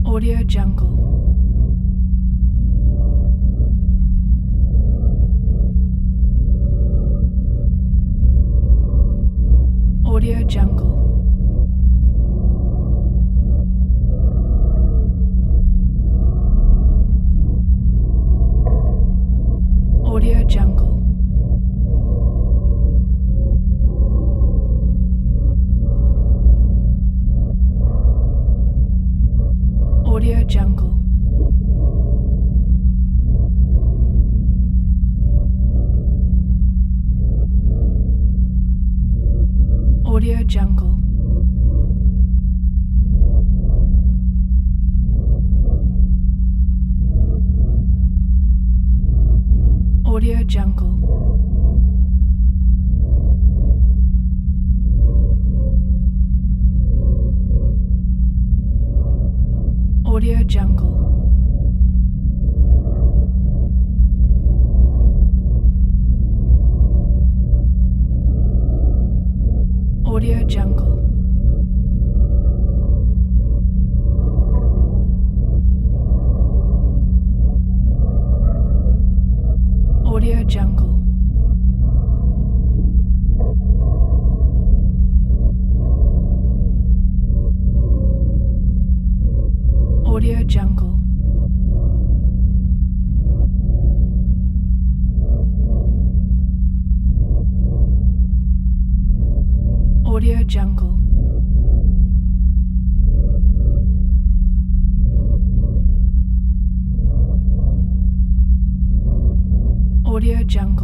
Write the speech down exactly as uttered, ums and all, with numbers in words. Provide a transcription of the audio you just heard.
Audio Jungle. Audio Jungle. Audio Jungle. Audio Jungle. Audio Jungle. Audio Jungle. Audio Jungle. Audio Jungle. Audio Jungle. Audio Jungle. Audio Jungle. Audio Jungle.